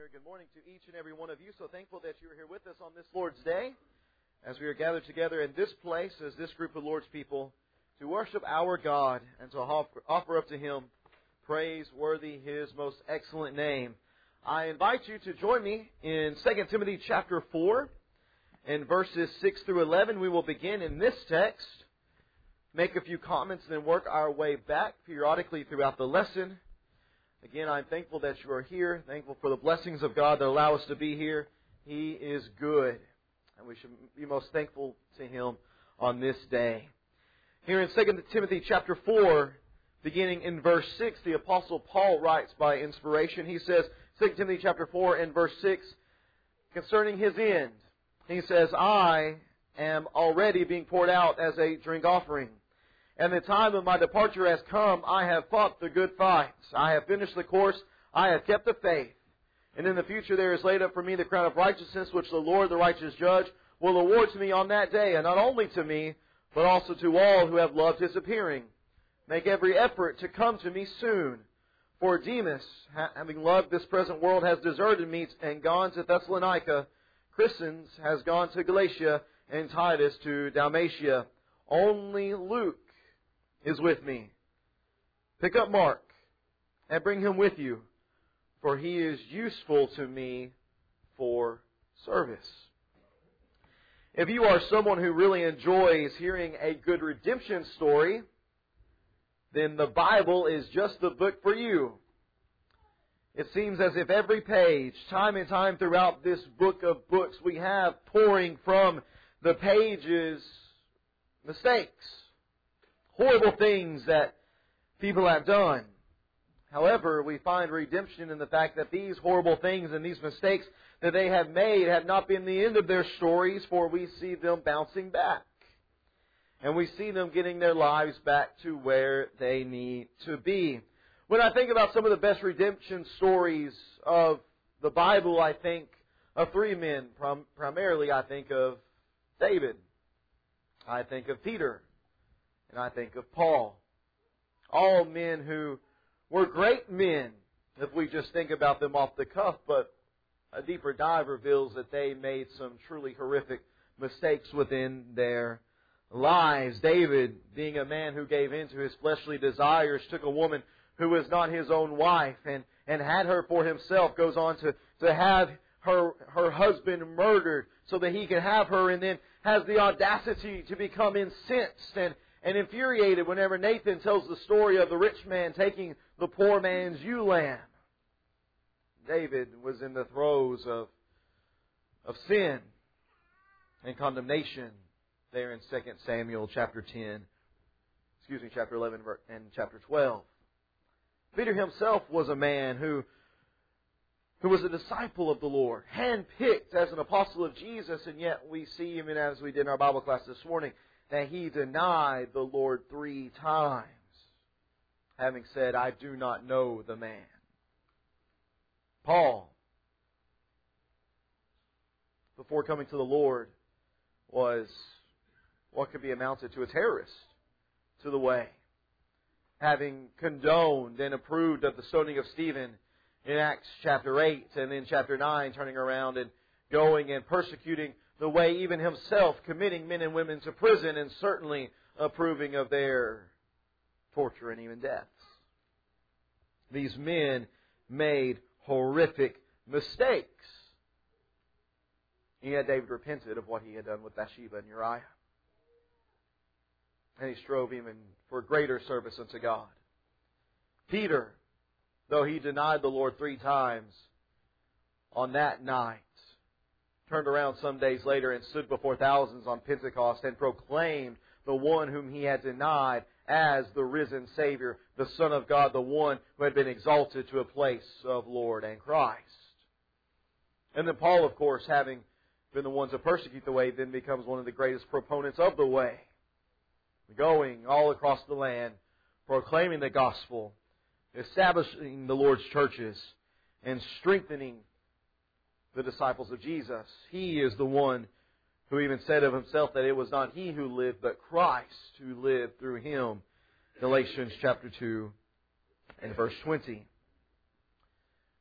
very good morning to each and every one of you. So thankful that you are here with us on this Lord's Day as we are gathered together in this place as this group of Lord's people to worship our God and to offer up to Him praise worthy His most excellent name. I invite you to join me in 2 Timothy chapter 4 in verses 6 through 11. We will begin in this text, make a few comments, and then work our way back periodically throughout the lesson. Again, I'm thankful that you are here, thankful for the blessings of God that allow us to be here. He is good, and we should be most thankful to Him on this day. Here in 2 Timothy chapter 4, beginning in verse 6, the Apostle Paul writes by inspiration. He says, 2 Timothy chapter 4 and verse 6, concerning his end, he says, I am already being poured out as a drink offering. And the time of my departure has come. I have fought the good fight. I have finished the course. I have kept the faith. And in the future there is laid up for me the crown of righteousness, which the Lord, the righteous judge, will award to me on that day. And not only to me, but also to all who have loved His appearing. Make every effort to come to me soon. For Demas, having loved this present world, has deserted me and gone to Thessalonica. Crescens has gone to Galatia, and Titus to Dalmatia. Only Luke is with me. Pick up Mark and bring him with you, for he is useful to me for service. If you are someone who really enjoys hearing a good redemption story, then the Bible is just the book for you. It seems as if every page, time and time throughout this book of books, we have pouring from the pages mistakes, horrible things that people have done. However, we find redemption in the fact that these horrible things and these mistakes that they have made have not been the end of their stories, for we see them bouncing back. And we see them getting their lives back to where they need to be. When I think about some of the best redemption stories of the Bible, I think of three men. Primarily, I think of David. I think of Peter. And I think of Paul. All men who were great men, if we just think about them off the cuff, but a deeper dive reveals that they made some truly horrific mistakes within their lives. David, being a man who gave in to his fleshly desires, took a woman who was not his own wife and had her for himself, goes on to have her husband murdered so that he can have her, and then has the audacity to become incensed and infuriated whenever Nathan tells the story of the rich man taking the poor man's ewe lamb. David was in the throes of sin and condemnation there in 2 Samuel chapter 11 and chapter 12. Peter himself was a man who was a disciple of the Lord, handpicked as an apostle of Jesus, and yet we see, even as we did in our Bible class this morning, that he denied the Lord 3 times, having said, I do not know the man. Paul, before coming to the Lord, was what could be amounted to a terrorist to the way, having condoned and approved of the stoning of Stephen in Acts chapter 8, and then chapter 9, turning around and going and persecuting the way, even himself committing men and women to prison, and certainly approving of their torture and even deaths. These men made horrific mistakes. And yet David repented of what he had done with Bathsheba and Uriah. And he strove even for greater service unto God. Peter, though he denied the Lord 3 times, on that night, turned around some days later and stood before thousands on Pentecost and proclaimed the one whom he had denied as the risen Savior, the Son of God, the one who had been exalted to a place of Lord and Christ. And then Paul, of course, having been the one to persecute the way, then becomes one of the greatest proponents of the way, going all across the land, proclaiming the gospel, establishing the Lord's churches, and strengthening the disciples of Jesus. He is the one who even said of himself that it was not he who lived, but Christ who lived through him. Galatians chapter 2 and verse 20.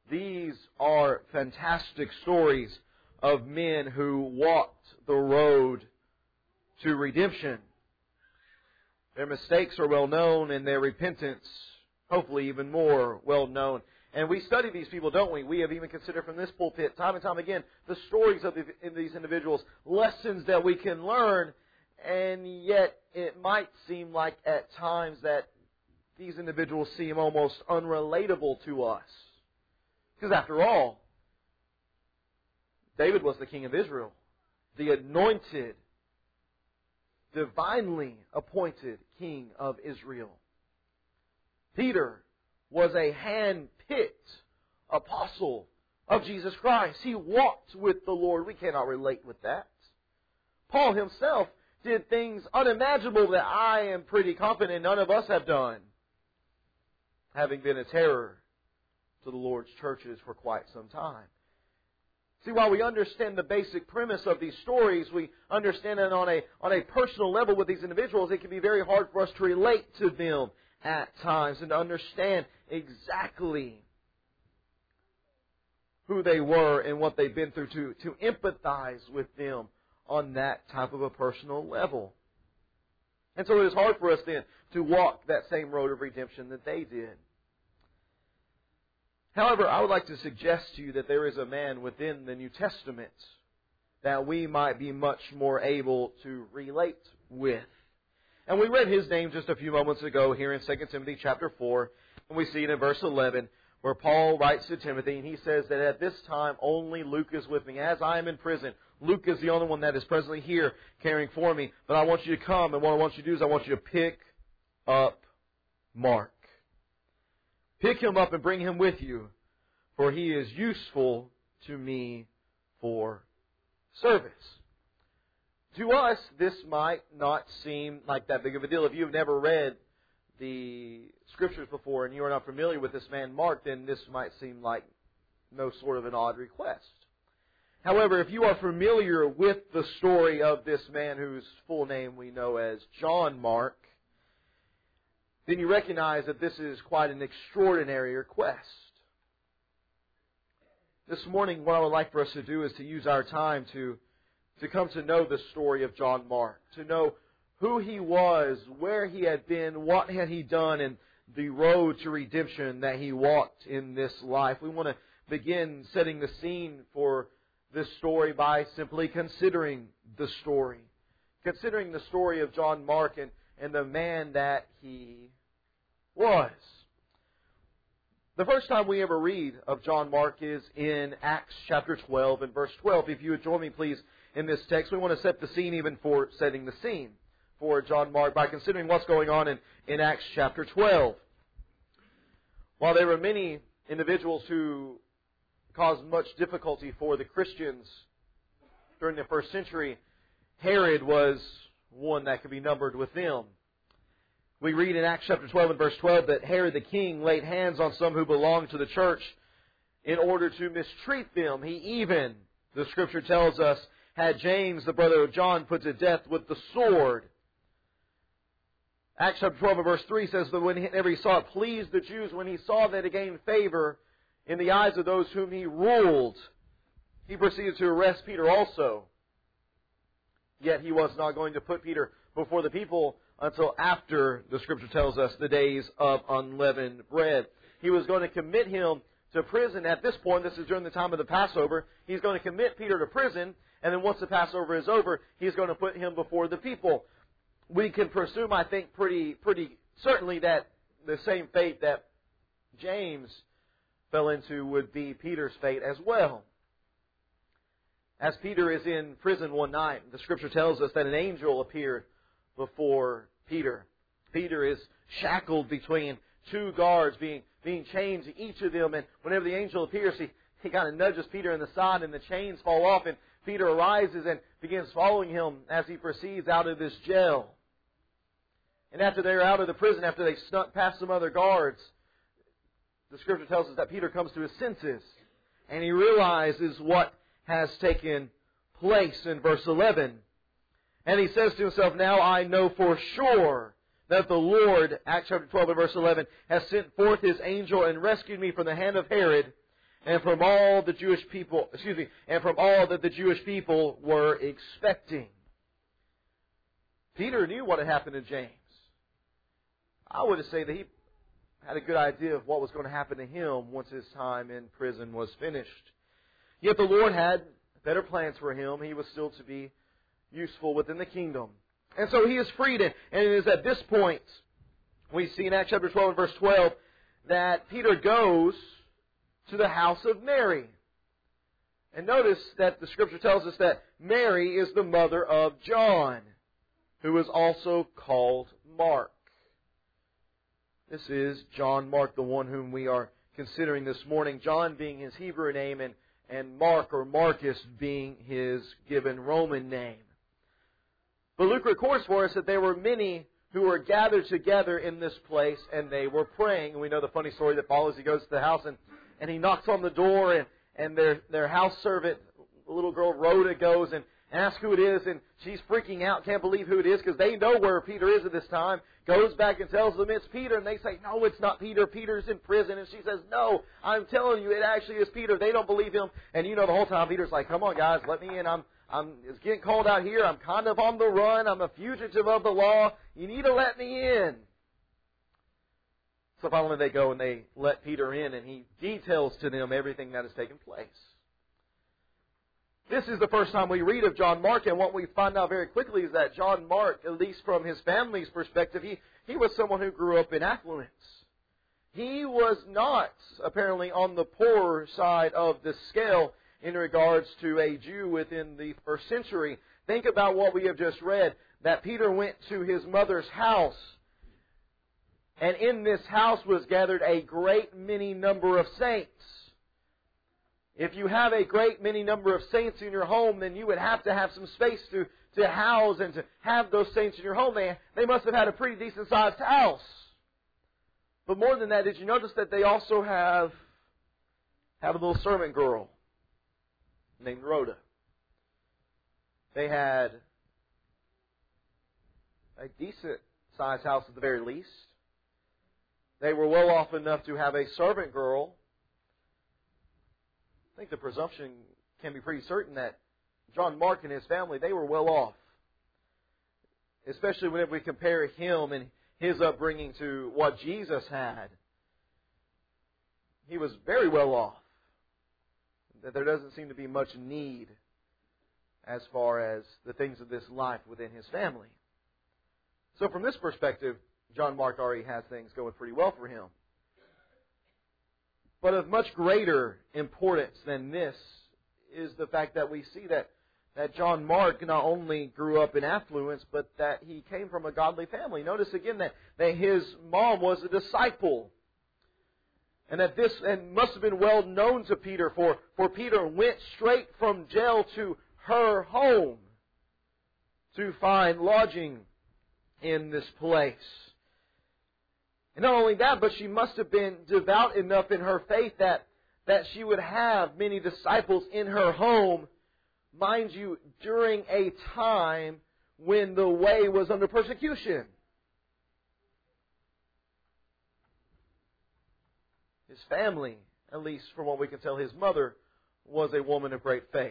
These are fantastic stories of men who walked the road to redemption. Their mistakes are well known, and their repentance, hopefully, even more well known. And we study these people, don't we? We have even considered from this pulpit, time and time again, the stories of these individuals, lessons that we can learn, and yet it might seem like at times that these individuals seem almost unrelatable to us. Because after all, David was the king of Israel, the anointed, divinely appointed king of Israel. Peter was a hand-picked apostle of Jesus Christ. He walked with the Lord. We cannot relate with that. Paul himself did things unimaginable that I am pretty confident none of us have done, having been a terror to the Lord's churches for quite some time. See, while we understand the basic premise of these stories, we understand it on a personal level with these individuals, it can be very hard for us to relate to them at times and to understand exactly who they were and what they've been through, to empathize with them on that type of a personal level. And so it is hard for us then to walk that same road of redemption that they did. However, I would like to suggest to you that there is a man within the New Testament that we might be much more able to relate with. And we read his name just a few moments ago here in 2 Timothy chapter 4, and we see it in verse 11, where Paul writes to Timothy, and he says that at this time only Luke is with me. As I am in prison, Luke is the only one that is presently here caring for me. But I want you to come, and what I want you to do is I want you to pick up Mark. Pick him up and bring him with you, for he is useful to me for service. To us, this might not seem like that big of a deal. If you've never read the Scriptures before and you are not familiar with this man Mark, then this might seem like no sort of an odd request. However, if you are familiar with the story of this man whose full name we know as John Mark, then you recognize that this is quite an extraordinary request. This morning, what I would like for us to do is to use our time to come to know the story of John Mark, to know who he was, where he had been, what had he done, and the road to redemption that he walked in this life. We want to begin setting the scene for this story by simply considering the story. Considering the story of John Mark and the man that he was. The first time we ever read of John Mark is in Acts chapter 12 and verse 12. If you would join me, please, in this text. We want to set the scene even for setting the scene for John Mark by considering what's going on in Acts chapter 12. While there were many individuals who caused much difficulty for the Christians during the first century, Herod was one that could be numbered with them. We read in Acts chapter 12 and verse 12 that Herod the king laid hands on some who belonged to the church in order to mistreat them. He even, the Scripture tells us, had James, the brother of John, put to death with the sword. Acts chapter 12 and verse 3 says that whenever he saw it pleased the Jews, when he saw that it gained favor in the eyes of those whom he ruled, he proceeded to arrest Peter also. Yet he was not going to put Peter before the people until after, the Scripture tells us, the days of unleavened bread. He was going to commit him to prison at this point. This is during the time of the Passover. He's going to commit Peter to prison, and then once the Passover is over, he's going to put him before the people. We can presume, I think, pretty certainly that the same fate that James fell into would be Peter's fate as well. As Peter is in prison one night, the Scripture tells us that an angel appeared before Peter. Peter is shackled between two guards, being chained to each of them, and whenever the angel appears, he kind of nudges Peter in the side, and the chains fall off, and Peter arises and begins following him as he proceeds out of this jail. And after they're out of the prison, after they snuck past some other guards, the Scripture tells us that Peter comes to his senses, and he realizes what has taken place in verse 11. And he says to himself, now I know for sure that the Lord, Acts chapter 12 and verse 11, has sent forth His angel and rescued me from the hand of Herod and from all the Jewish people, and from all that the Jewish people were expecting. Peter knew what had happened to James. I would say that he had a good idea of what was going to happen to him once his time in prison was finished. Yet the Lord had better plans for him. He was still to be useful within the kingdom. And so he is freed. And it is at this point, we see in Acts chapter 12 and verse 12, that Peter goes to the house of Mary. And notice that the Scripture tells us that Mary is the mother of John, who is also called Mark. This is John Mark, the one whom we are considering this morning. John being his Hebrew name and Mark or Marcus being his given Roman name. But Luke records for us that there were many who were gathered together in this place and they were praying. And we know the funny story that follows. He goes to the house and he knocks on the door and their house servant, the little girl Rhoda, goes and asks who it is, and she's freaking out, can't believe who it is, because they know where Peter is at this time, goes back and tells them it's Peter, and they say, no, it's not Peter, Peter's in prison, and she says, no, I'm telling you, it actually is Peter. They don't believe him, and you know the whole time Peter's like, come on guys, let me in, it's getting cold out here, I'm kind of on the run, I'm a fugitive of the law, you need to let me in. So finally they go and they let Peter in, and he details to them everything that has taken place. This is the first time we read of John Mark, and what we find out very quickly is that John Mark, at least from his family's perspective, he was someone who grew up in affluence. He was not, apparently, on the poorer side of the scale in regards to a Jew within the first century. Think about what we have just read, that Peter went to his mother's house, and in this house was gathered a great many number of saints. If you have a great many number of saints in your home, then you would have to have some space to house and to have those saints in your home. They must have had a pretty decent sized house. But more than that, did you notice that they also have a little servant girl named Rhoda? They had a decent sized house at the very least. They were well off enough to have a servant girl. I think the presumption can be pretty certain that John Mark and his family, they were well off. Especially whenever we compare him and his upbringing to what Jesus had. He was very well off. That there doesn't seem to be much need as far as the things of this life within his family. So from this perspective, John Mark already has things going pretty well for him. But of much greater importance than this is the fact that we see that John Mark not only grew up in affluence, but that he came from a godly family. Notice again that his mom was a disciple. And that this must have been well known to Peter, for Peter went straight from jail to her home to find lodging in this place. And not only that, but she must have been devout enough in her faith that she would have many disciples in her home, mind you, during a time when the way was under persecution. His family, at least from what we can tell, his mother was a woman of great faith.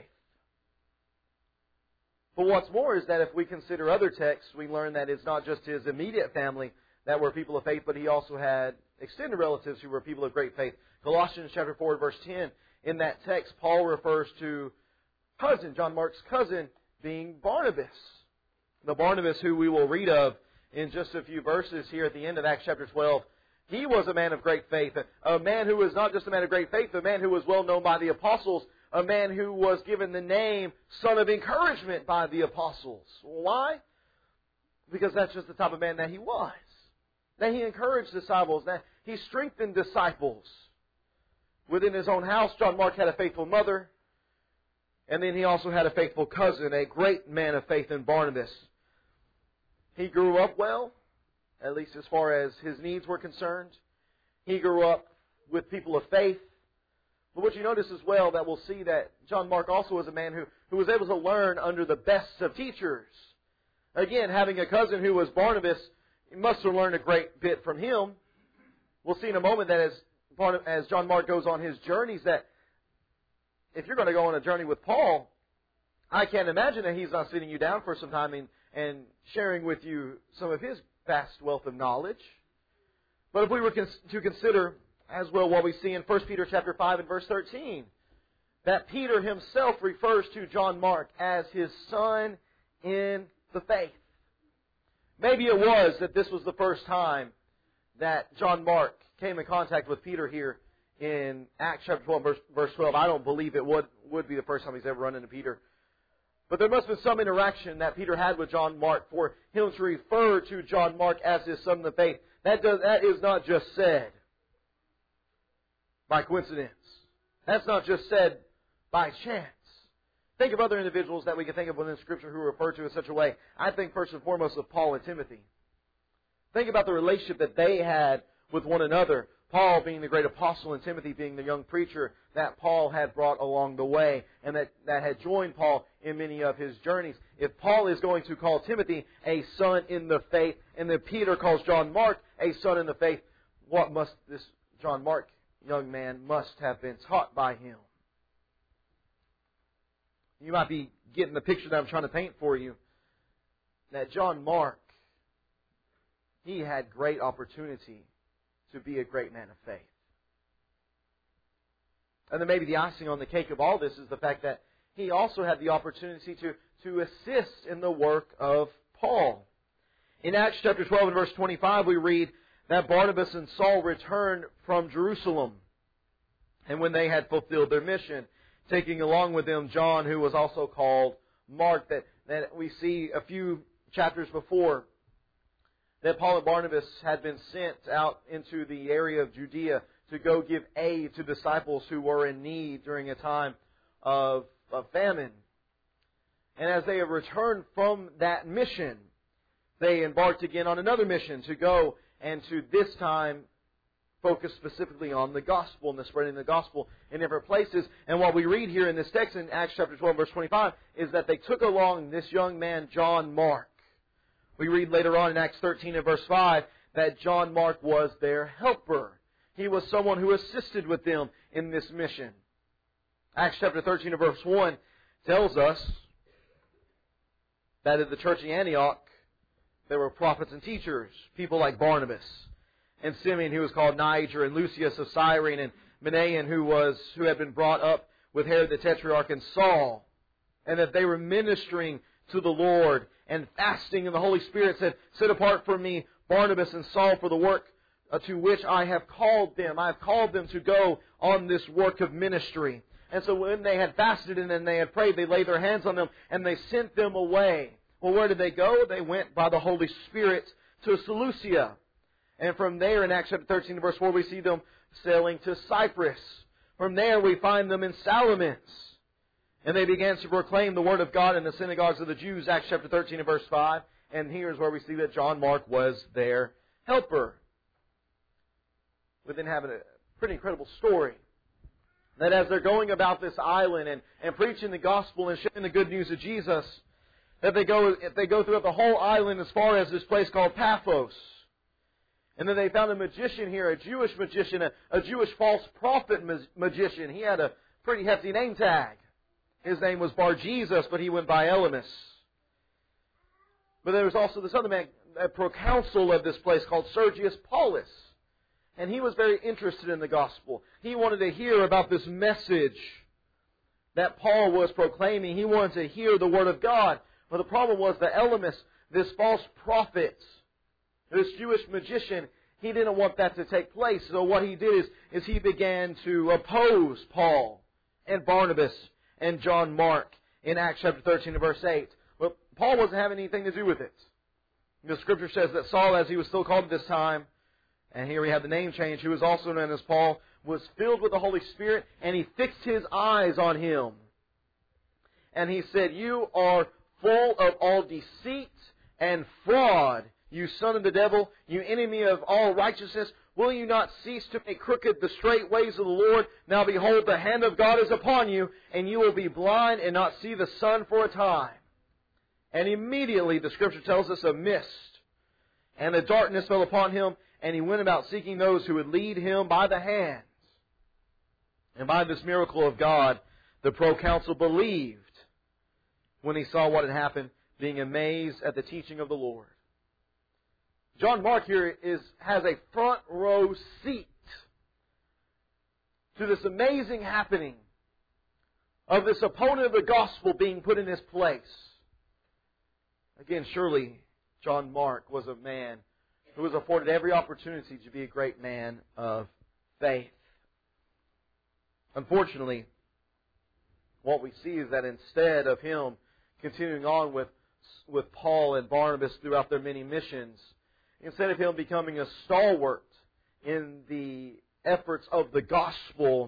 But what's more is that if we consider other texts, we learn that it's not just his immediate family that were people of faith, but he also had extended relatives who were people of great faith. Colossians chapter 4, verse 10, in that text, Paul refers to John Mark's cousin, being Barnabas. The Barnabas who we will read of in just a few verses here at the end of Acts chapter 12. He was a man of great faith, a man who was not just a man of great faith, a man who was well known by the apostles, a man who was given the name Son of Encouragement by the apostles. Why? Because that's just the type of man that he was. That he encouraged disciples, that he strengthened disciples. Within his own house, John Mark had a faithful mother, and then he also had a faithful cousin, a great man of faith in Barnabas. He grew up well, at least as far as his needs were concerned. He grew up with people of faith. But what you notice as well, that we'll see that John Mark also was a man who was able to learn under the best of teachers. Again, having a cousin who was Barnabas, he must have learned a great bit from him. We'll see in a moment that as John Mark goes on his journeys, if you're going to go on a journey with Paul, I can't imagine that he's not sitting you down for some time and sharing with you some of his vast wealth of knowledge. But if we were to consider as well what we see in 1 Peter chapter 5 and verse 13, that Peter himself refers to John Mark as his son in the faith. Maybe it was that this was the first time that John Mark came in contact with Peter here in Acts chapter 12, verse 12. I don't believe it would be the first time he's ever run into Peter. But there must have been some interaction that Peter had with John Mark for him to refer to John Mark as his son in the faith. That is not just said by coincidence. That's not just said by chance. Think of other individuals that we can think of within Scripture who are referred to in such a way. I think first and foremost of Paul and Timothy. Think about the relationship that they had with one another. Paul being the great apostle and Timothy being the young preacher that Paul had brought along the way and that had joined Paul in many of his journeys. If Paul is going to call Timothy a son in the faith and then Peter calls John Mark a son in the faith, what must this John Mark young man must have been taught by him? You might be getting the picture that I'm trying to paint for you. That John Mark, he had great opportunity to be a great man of faith. And then maybe the icing on the cake of all this is the fact that he also had the opportunity to assist in the work of Paul. In Acts chapter 12 and verse 25 we read that Barnabas and Saul returned from Jerusalem. And when they had fulfilled their mission, taking along with them John, who was also called Mark, that we see a few chapters before, that Paul and Barnabas had been sent out into the area of Judea to go give aid to disciples who were in need during a time of famine. And as they have returned from that mission, they embarked again on another mission to go and to this time focus specifically on the gospel and the spreading the gospel in different places. And what we read here in this text in Acts chapter 12, verse 25, is that they took along this young man, John Mark. We read later on in Acts 13 and verse 5 that John Mark was their helper. He was someone who assisted with them in this mission. Acts chapter 13 and verse 1 tells us that at the church in Antioch there were prophets and teachers, people like Barnabas and Simeon, who was called Niger, and Lucius of Cyrene, and Manaen, who had been brought up with Herod the Tetrarch, and Saul, and that they were ministering to the Lord and fasting, and the Holy Spirit said, "Set apart for me Barnabas and Saul for the work to which I have called them. I have called them to go on this work of ministry." And so when they had fasted and then they had prayed, they laid their hands on them and they sent them away. Well, where did they go? They went by the Holy Spirit to Seleucia. And from there in Acts chapter 13 verse 4 we see them sailing to Cyprus. From there we find them in Salamis. And they began to proclaim the Word of God in the synagogues of the Jews, Acts chapter 13 and verse 5. And here's where we see that John Mark was their helper. We then have a pretty incredible story. That as they're going about this island and preaching the gospel and sharing the good news of Jesus, that they go throughout the whole island as far as this place called Paphos. And then they found a magician here, a Jewish magician, a Jewish false prophet magician. He had a pretty hefty name tag. His name was Bar-Jesus, but he went by Elymas. But there was also this other man, a proconsul of this place called Sergius Paulus. And he was very interested in the gospel. He wanted to hear about this message that Paul was proclaiming. He wanted to hear the Word of God. But the problem was that Elymas, this false prophet, this Jewish magician, he didn't want that to take place. So what he did is he began to oppose Paul and Barnabas and John Mark in Acts chapter 13 and verse 8. But Paul wasn't having anything to do with it. The Scripture says that Saul, as he was still called at this time, and here we have the name change, who was also known as Paul, was filled with the Holy Spirit, and he fixed his eyes on him. And he said, "You are full of all deceit and fraud, you son of the devil, you enemy of all righteousness. Will you not cease to make crooked the straight ways of the Lord? Now behold, the hand of God is upon you, and you will be blind and not see the sun for a time." And immediately, the Scripture tells us, a mist and a darkness fell upon him, and he went about seeking those who would lead him by the hands. And by this miracle of God, The proconsul believed when he saw what had happened, being amazed at the teaching of the Lord. John Mark here has a front row seat to this amazing happening of this opponent of the gospel being put in his place. Again, surely John Mark was a man who was afforded every opportunity to be a great man of faith. Unfortunately, what we see is that instead of him continuing on with Paul and Barnabas throughout their many missions, instead of him becoming a stalwart in the efforts of the gospel,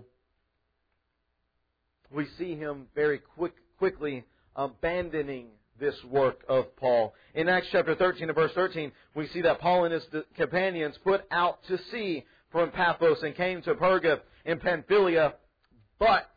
we see him very quickly abandoning this work of Paul. In Acts chapter 13 and verse 13, we see that Paul and his companions put out to sea from Paphos and came to Perga in Pamphylia, but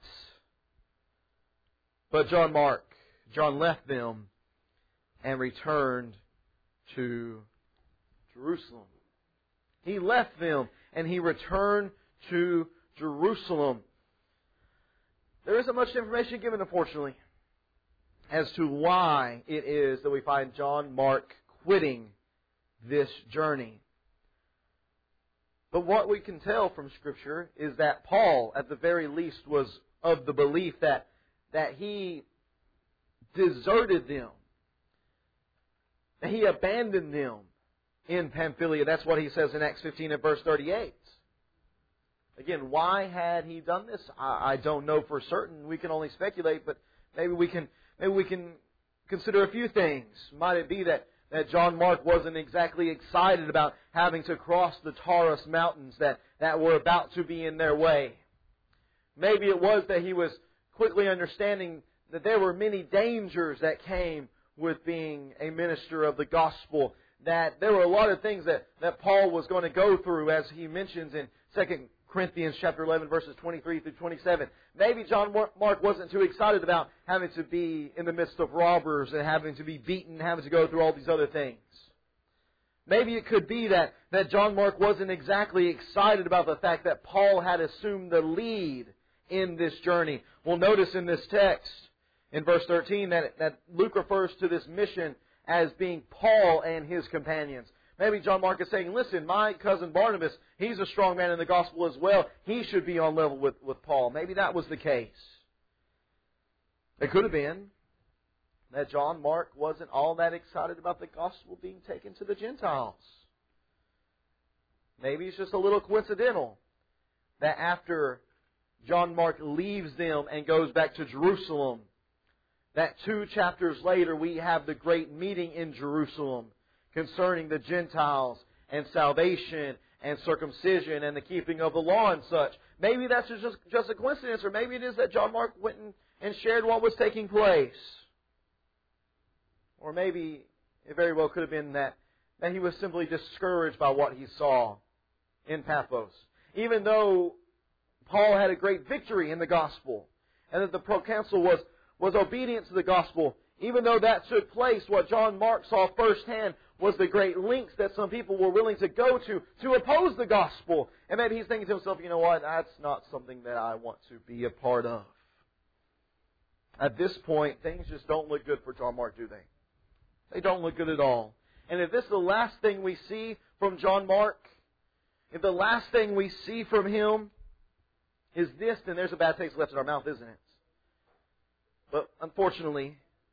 John left them and returned to Jerusalem. He left them and he returned to Jerusalem. There isn't much information given, unfortunately, as to why it is that we find John Mark quitting this journey. But what we can tell from Scripture is that Paul, at the very least, was of the belief that he deserted them, that he abandoned them in Pamphylia. That's what he says in Acts 15 and verse 38. Again, why had he done this? I don't know for certain. We can only speculate, but maybe we can consider a few things. Might it be that John Mark wasn't exactly excited about having to cross the Taurus mountains that were about to be in their way? Maybe it was that he was quickly understanding that there were many dangers that came with being a minister of the gospel, that there were a lot of things that Paul was going to go through, as he mentions in 2 Corinthians chapter 11, verses 23 through 27. Maybe John Mark wasn't too excited about having to be in the midst of robbers and having to be beaten, having to go through all these other things. Maybe it could be that John Mark wasn't exactly excited about the fact that Paul had assumed the lead in this journey. We'll notice in this text, in verse 13, that Luke refers to this mission as being Paul and his companions. Maybe John Mark is saying, listen, my cousin Barnabas, he's a strong man in the gospel as well. He should be on level with Paul. Maybe that was the case. It could have been that John Mark wasn't all that excited about the gospel being taken to the Gentiles. Maybe it's just a little coincidental that after John Mark leaves them and goes back to Jerusalem, that 2 chapters later we have the great meeting in Jerusalem concerning the Gentiles and salvation and circumcision and the keeping of the law and such. Maybe that's just a coincidence, or maybe it is that John Mark went and shared what was taking place. Or maybe it very well could have been that he was simply discouraged by what he saw in Paphos. Even though Paul had a great victory in the gospel, and that the proconsul was obedient to the gospel, even though that took place, what John Mark saw firsthand was the great lengths that some people were willing to go to oppose the gospel. And maybe he's thinking to himself, you know what, that's not something that I want to be a part of. At this point, things just don't look good for John Mark, do they? They don't look good at all. And if this is the last thing we see from John Mark, if the last thing we see from him is this, then there's a bad taste left in our mouth, isn't it? But fortunately,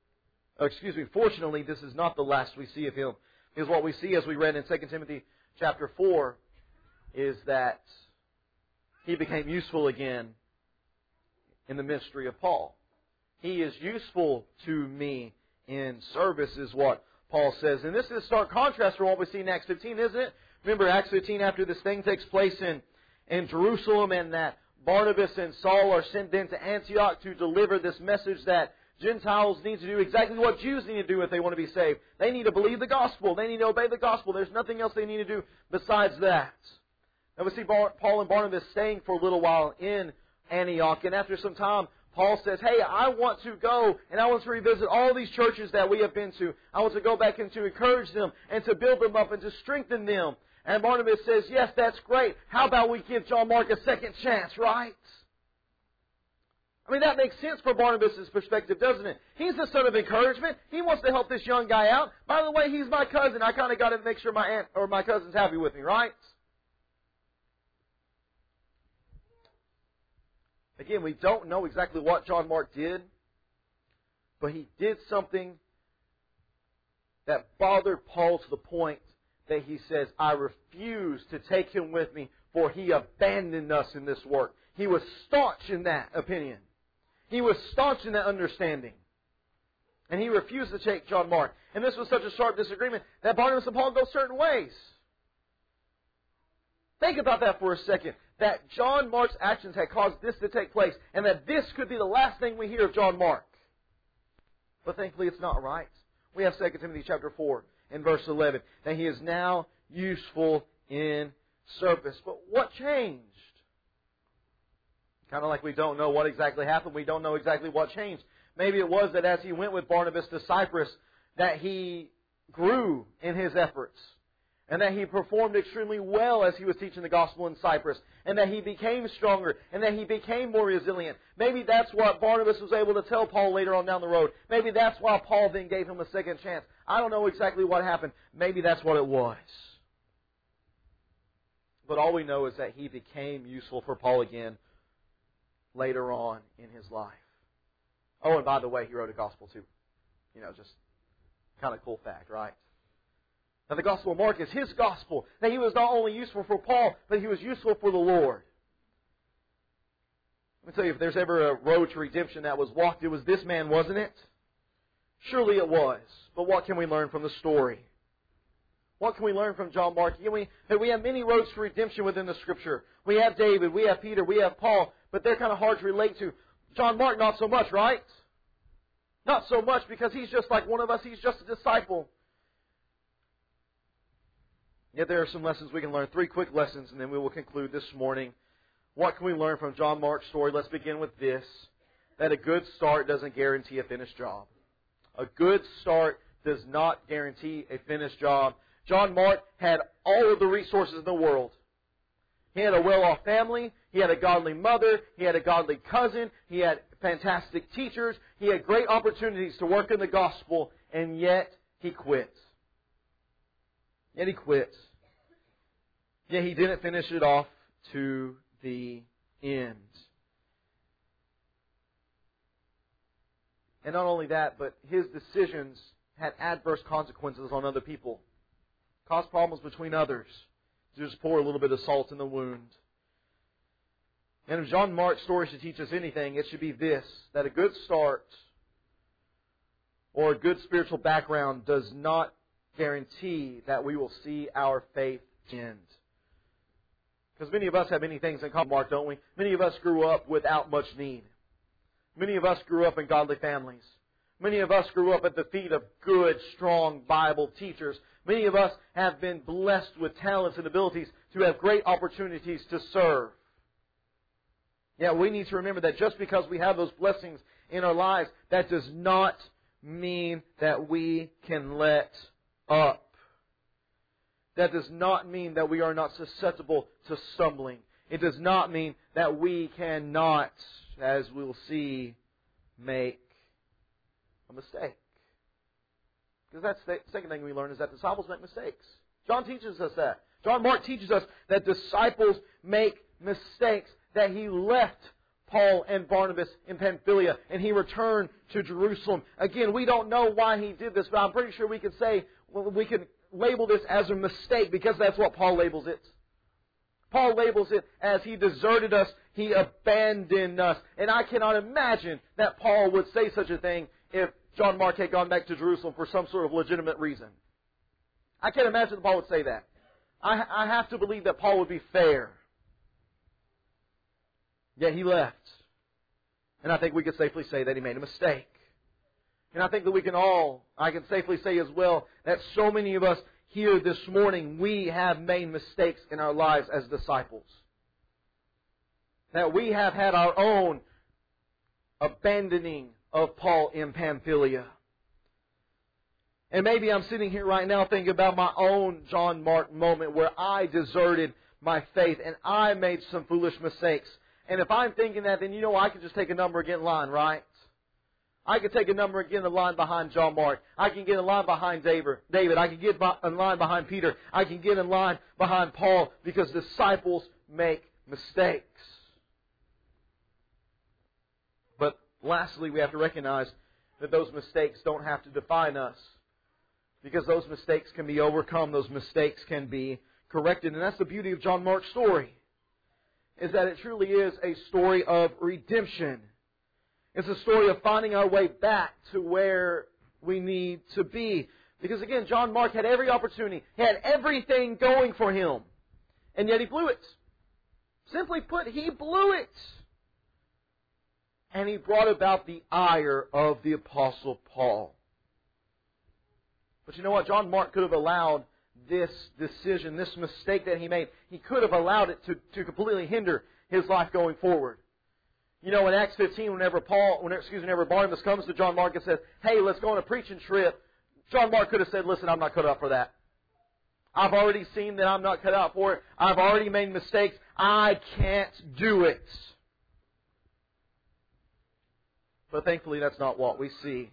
this is not the last we see of him. Because what we see, as we read in 2 Timothy chapter 4, is that he became useful again in the ministry of Paul. He is useful to me in service, is what Paul says. And this is a stark contrast from what we see in Acts 15, isn't it? Remember Acts 15, after this thing takes place in Jerusalem, and that Barnabas and Saul are sent into Antioch to deliver this message that Gentiles need to do exactly what Jews need to do if they want to be saved. They need to believe the gospel. They need to obey the gospel. There's nothing else they need to do besides that. Now we see Paul and Barnabas staying for a little while in Antioch, and after some time, Paul says, hey, I want to go and I want to revisit all these churches that we have been to. I want to go back and to encourage them and to build them up and to strengthen them. And Barnabas says, yes, that's great. How about we give John Mark a second chance, right? I mean, that makes sense from Barnabas' perspective, doesn't it? He's the son of encouragement. He wants to help this young guy out. By the way, he's my cousin. I kind of got to make sure my aunt or my cousin's happy with me, right? Again, we don't know exactly what John Mark did, but he did something that bothered Paul to the point that he says, I refuse to take him with me, for he abandoned us in this work. He was staunch in that opinion. He was staunch in that understanding. And he refused to take John Mark. And this was such a sharp disagreement that Barnabas and Paul go certain ways. Think about that for a second. That John Mark's actions had caused this to take place. And that this could be the last thing we hear of John Mark. But thankfully it's not right. We have 2 Timothy chapter 4 and verse 11. That he is now useful in service. But what changed? Kind of like we don't know what exactly happened. We don't know exactly what changed. Maybe it was that as he went with Barnabas to Cyprus, that he grew in his efforts. And that he performed extremely well as he was teaching the gospel in Cyprus. And that he became stronger. And that he became more resilient. Maybe that's what Barnabas was able to tell Paul later on down the road. Maybe that's why Paul then gave him a second chance. I don't know exactly what happened. Maybe that's what it was. But all we know is that he became useful for Paul again later on in his life. Oh, and by the way, he wrote a gospel too. You know, just kind of cool fact, right? Now, the Gospel of Mark is his gospel. That he was not only useful for Paul, but he was useful for the Lord. Let me tell you, if there's ever a road to redemption that was walked, it was this man, wasn't it? Surely it was. But what can we learn from the story? What can we learn from John Mark? We have many roads to redemption within the Scripture. We have David, we have Peter, we have Paul, but they're kind of hard to relate to. John Mark, not so much, right? Not so much because he's just like one of us. He's just a disciple. Yet there are some lessons we can learn. 3 quick lessons, and then we will conclude this morning. What can we learn from John Mark's story? Let's begin with this. That a good start doesn't guarantee a finished job. A good start does not guarantee a finished job. John Mark had all of the resources in the world. He had a well-off family. He had a godly mother. He had a godly cousin. He had fantastic teachers. He had great opportunities to work in the gospel, and yet he quit. Yet he quit. Yet he didn't finish it off to the end. And not only that, but his decisions had adverse consequences on other people. Caused problems between others. To just pour a little bit of salt in the wound. And if John Mark's story should teach us anything, it should be this. That a good start or a good spiritual background does not guarantee that we will see our faith end. Because many of us have many things in common, Mark, don't we? Many of us grew up without much need. Many of us grew up in godly families. Many of us grew up at the feet of good, strong Bible teachers. Many of us have been blessed with talents and abilities to have great opportunities to serve. Yeah, we need to remember that just because we have those blessings in our lives, that does not mean that we can let up. That does not mean that we are not susceptible to stumbling. It does not mean that we cannot, as we'll see, make a mistake. Because that's the second thing we learn is that disciples make mistakes. John teaches us that. John Mark teaches us that disciples make mistakes. That he left Paul and Barnabas in Pamphylia and he returned to Jerusalem. Again, we don't know why he did this, but I'm pretty sure we can say, well, we can label this as a mistake because that's what Paul labels it. Paul labels it as he deserted us, he abandoned us. And I cannot imagine that Paul would say such a thing if John Mark had gone back to Jerusalem for some sort of legitimate reason. I can't imagine that Paul would say that. I have to believe that Paul would be fair. Yet he left. And I think we can safely say that he made a mistake. And I think that I can safely say as well, that so many of us here this morning, we have made mistakes in our lives as disciples. That we have had our own abandoning of Paul in Pamphylia. And maybe I'm sitting here right now thinking about my own John Mark moment where I deserted my faith and I made some foolish mistakes. And if I'm thinking that, then I can just take a number and get in line, right? I can take a number and get in the line behind John Mark. I can get in line behind David. I can get in line behind Peter. I can get in line behind Paul, because disciples make mistakes. But lastly, we have to recognize that those mistakes don't have to define us, because those mistakes can be overcome. Those mistakes can be corrected. And that's the beauty of John Mark's story, is that it truly is a story of redemption. It's a story of finding our way back to where we need to be. Because again, John Mark had every opportunity. He had everything going for him. And yet he blew it. Simply put, he blew it. And he brought about the ire of the Apostle Paul. But you know what? John Mark could have allowed this decision, this mistake that he made, he could have allowed it to completely hinder his life going forward. In Acts 15, whenever Barnabas comes to John Mark and says, "Hey, let's go on a preaching trip," John Mark could have said, "Listen, I'm not cut out for that. I've already seen that I'm not cut out for it. I've already made mistakes. I can't do it." But thankfully, that's not what we see.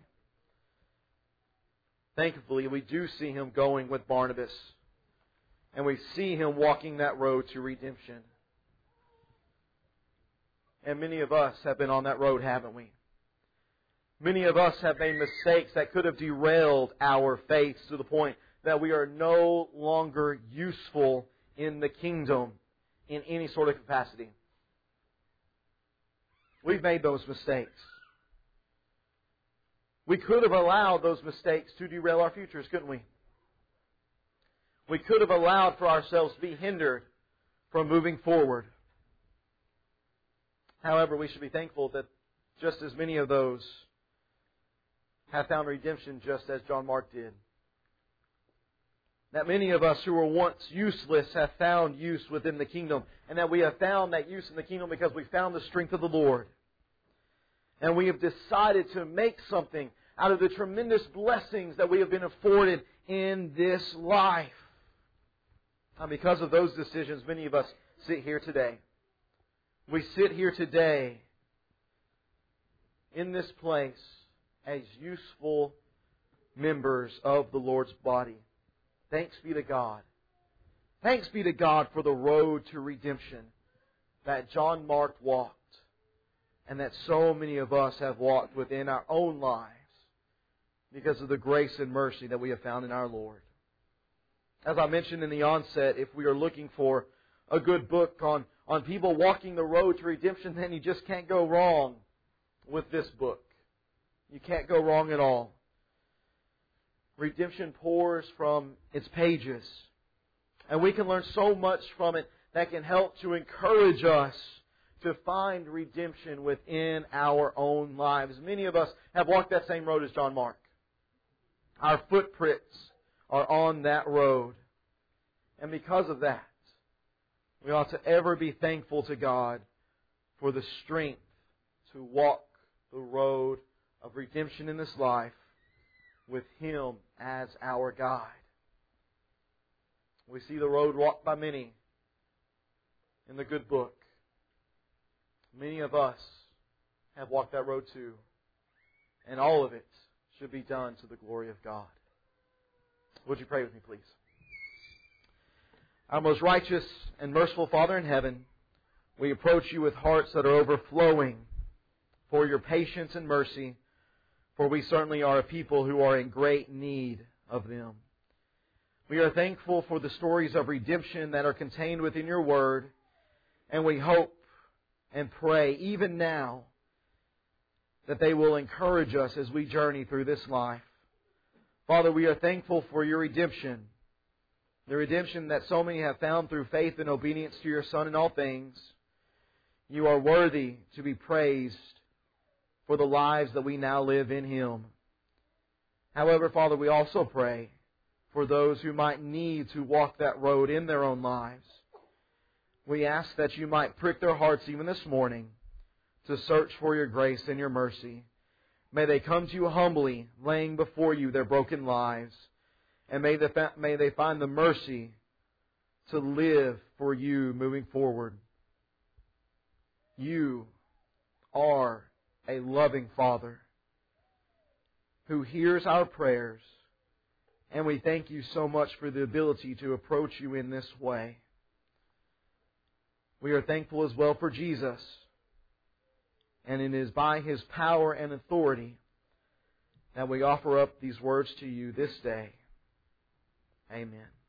Thankfully, we do see him going with Barnabas. And we see him walking that road to redemption. And many of us have been on that road, haven't we? Many of us have made mistakes that could have derailed our faith to the point that we are no longer useful in the kingdom in any sort of capacity. We've made those mistakes. We could have allowed those mistakes to derail our futures, couldn't we? We could have allowed for ourselves to be hindered from moving forward. However, we should be thankful that just as many of those have found redemption just as John Mark did. That many of us who were once useless have found use within the kingdom. And that we have found that use in the kingdom because we found the strength of the Lord. And we have decided to make something out of the tremendous blessings that we have been afforded in this life. And because of those decisions, many of us sit here today. We sit here today in this place as useful members of the Lord's body. Thanks be to God. Thanks be to God for the road to redemption that John Mark walked and that so many of us have walked within our own lives because of the grace and mercy that we have found in our Lord. As I mentioned in the onset, if we are looking for a good book on people walking the road to redemption, then you just can't go wrong with this book. You can't go wrong at all. Redemption pours from its pages. And we can learn so much from it that can help to encourage us to find redemption within our own lives. Many of us have walked that same road as John Mark. Our footprints are on that road. And because of that, we ought to ever be thankful to God for the strength to walk the road of redemption in this life with Him as our guide. We see the road walked by many in the good book. Many of us have walked that road too. And all of it should be done to the glory of God. Would you pray with me, please? Our most righteous and merciful Father in heaven, we approach You with hearts that are overflowing for Your patience and mercy, for we certainly are a people who are in great need of them. We are thankful for the stories of redemption that are contained within Your Word, and we hope and pray even now that they will encourage us as we journey through this life. Father, we are thankful for Your redemption, the redemption that so many have found through faith and obedience to Your Son in all things. You are worthy to be praised for the lives that we now live in Him. However, Father, we also pray for those who might need to walk that road in their own lives. We ask that You might prick their hearts even this morning to search for Your grace and Your mercy. May they come to You humbly, laying before You their broken lives. And may they find the mercy to live for You moving forward. You are a loving Father who hears our prayers, and we thank You so much for the ability to approach You in this way. We are thankful as well for Jesus, and it is by His power and authority that we offer up these words to You this day. Amen.